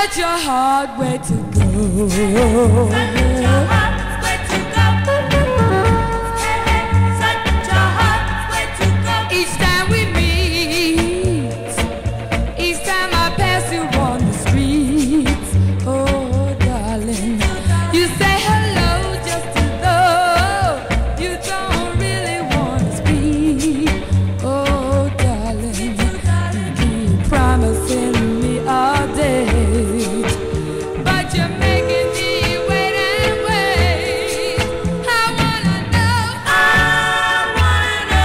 such a hard way to go. Such a hard way to go. Such a hard way to go. Each time we meet, each time I pass you on the street, oh darling, you say hello just as though you don't really want to speak. Oh darling, you keep promising me all day, but you're making me wait and wait. I wanna know, I wanna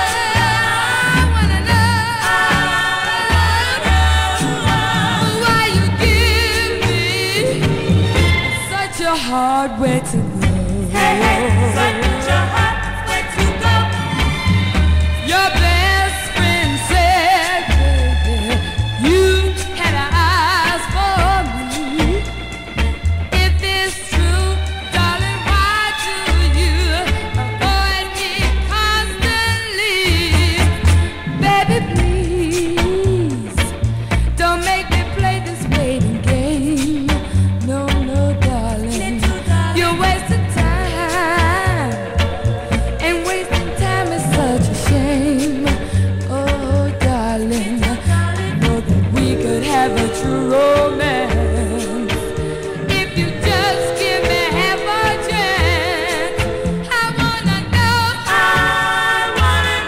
know why you give me such a hard way to go. such a hard way to go. Your best friend said, baby, you had eyes for me. If it's true, darling, why do you avoid me constantly? Baby, please, don't make me play this waiting game. No, no, darling, you're wasting time, and wasting time is such a shame. Oh, darling, know that we could have a true romance if you just give me half a chance. I wanna know, I wanna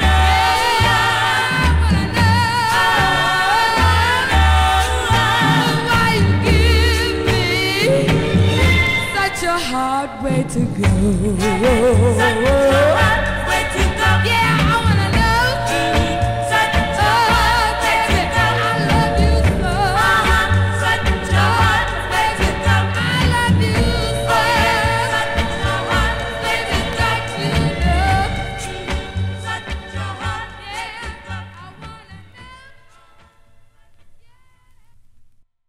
know why you give me such a hard way to go.